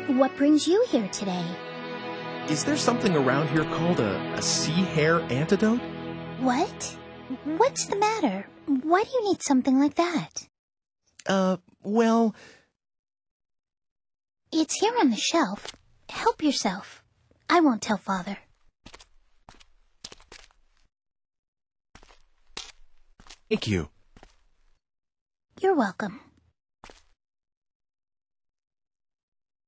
What brings you here today? Is there something around here called a sea hare antidote? What? What's the matter? Why do you need something like that? Well... It's here on the shelf. Help yourself. I won't tell Father. Thank you. You're welcome.